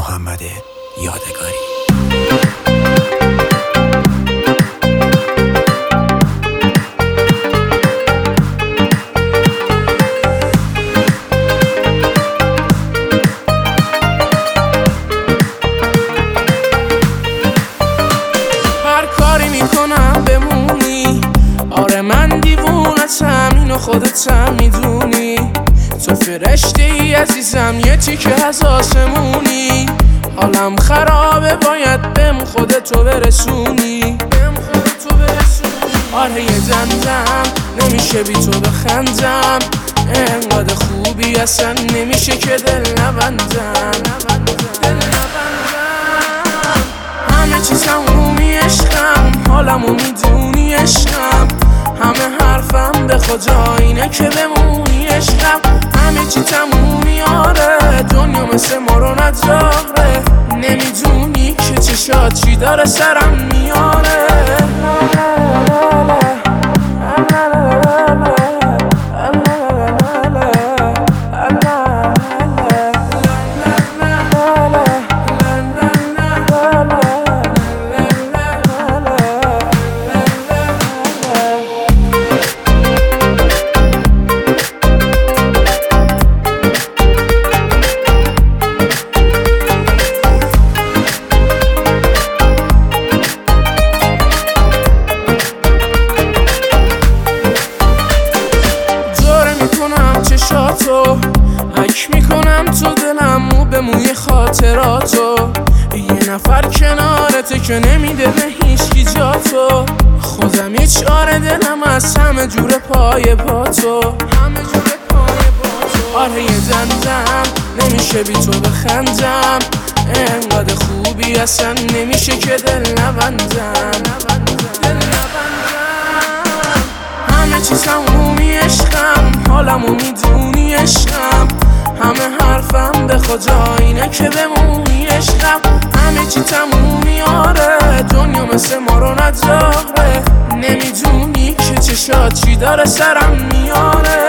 محمد یادگاری. هر کاری میکنم بمونی، آره من دیوونتم، اینو خودتم میدونی. تو فرشته ای عزیزم، یه تیکه از آسمونی. حالم خرابه باید بهم خودتو برسونی. آره یه دندم نمیشه بی تو بخندم، انقدر خوبی اصلا نمیشه که دل نبندم. همه چیز تمومی عشقم، حالمو میدونی عشقم، همه حرفم به خدا اینه که بمونی عشقم. همه چی تمومی آره، دنیا مثل ما رو نداره، نمیدونی که چشات چی داره سرم میاره. چشاتو حک میکنم تو دلم، مو به موی خاطراتو. یه نفر کنارته که نمیده به هیچکی جاتو. خودم یه چاره دلم از همه جور پای پاتو. آره یه دندم نمیشه بی تو بخندم، انقدر خوبی اصلا نمیشه که دل نبندم. همه چیز تمومی عشقم، حالمو میدونی عشقم، همه حرفم به خدا اینه که بمونی عشقم. همه چی تمومی آره، دنیا مثل ما رو نداره، نمیدونی که چشات چی داره سرم میاره.